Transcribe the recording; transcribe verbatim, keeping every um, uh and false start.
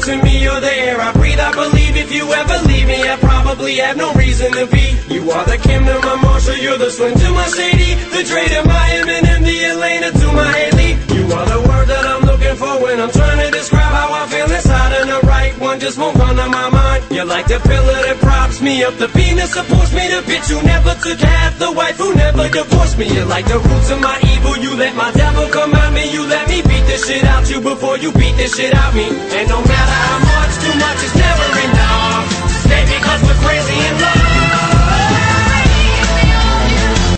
to me, you're the air I breathe. I believe if you ever leave me, I probably have no reason to be. You are the Kim to my Marshall, you're the Swing to my Sadie, the Dre to my Eminem, the Elena to my Haley. You are the word that I'm looking for when I'm trying to describe how I feel inside, and the right one just won't come to my mind. You're like the pillar that props me up, the beam that supports me, the bitch who never took half, the wife who never divorced me. You're like the roots of my evil, you let my devil come at me, you let me beat the shit out you before you beat the shit out me. And no matter how much, too much is never enough. Stay because we're crazy and